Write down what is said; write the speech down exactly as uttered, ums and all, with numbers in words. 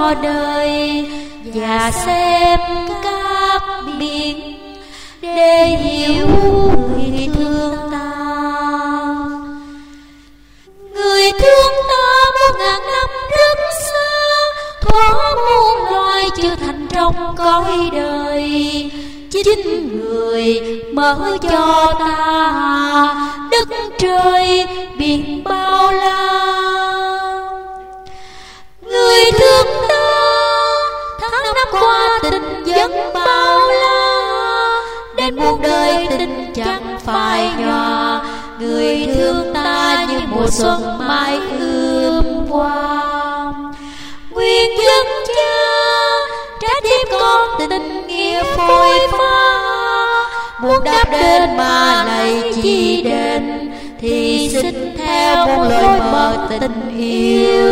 cho đời và xem các biển để hiểu người thương ta. Người thương ta một ngàn năm rất xa, thoáng muôn loài chưa thành trong cõi đời. Chính người mở cho ta đất trời biển bao la. Người thương ta tháng năm qua tình vẫn bao la, đến muôn đời tình chẳng phai nhòa. Người thương ta như mùa xuân mai ươm hoa. Nguyện dân cha trái tim con tình nghĩa phôi pha, muốn đáp đến mà này chi đền thì xin theo một lời mời tình yêu.